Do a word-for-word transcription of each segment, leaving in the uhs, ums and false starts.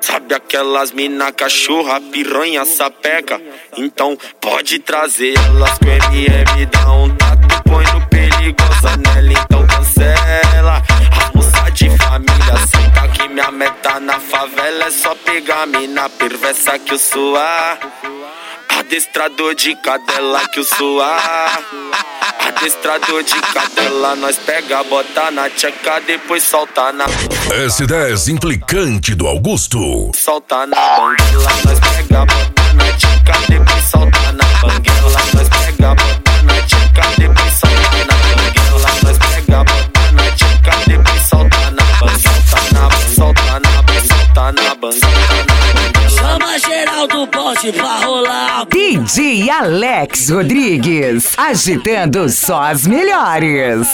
Sabe aquelas mina cachorra, piranha, sapeca? Então pode trazer elas com M M, dá um tato, põe no perigosa nela, então cancela. As moça de família, senta que minha meta na favela é só pegar a mina perversa que eu sou. Adestrador de cadela que eu sou. Adestrador de cadela, nós pega, bota na tcheca, depois solta na S dez implicante do Augusto. Solta na banguela, nós pega, bota na tcheca, depois solta na banguela. Nós pega, bota na tcheca, depois solta na banguela. Nós pega, bota na tcheca, depois solta na banguela. Solta na banguela, solta na banguela. Chama geral do bote pra rolar. D J Alex Rodrigues, agitando só as melhores.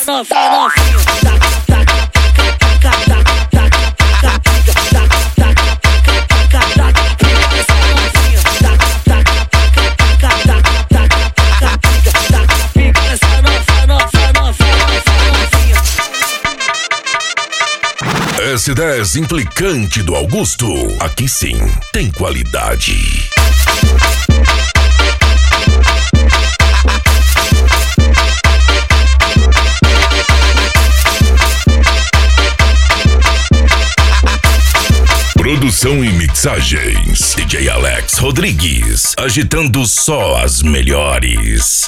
S dez implicante do Augusto. Aqui sim tem qualidade. Produção e mixagens D J Alex Rodrigues, agitando só as melhores.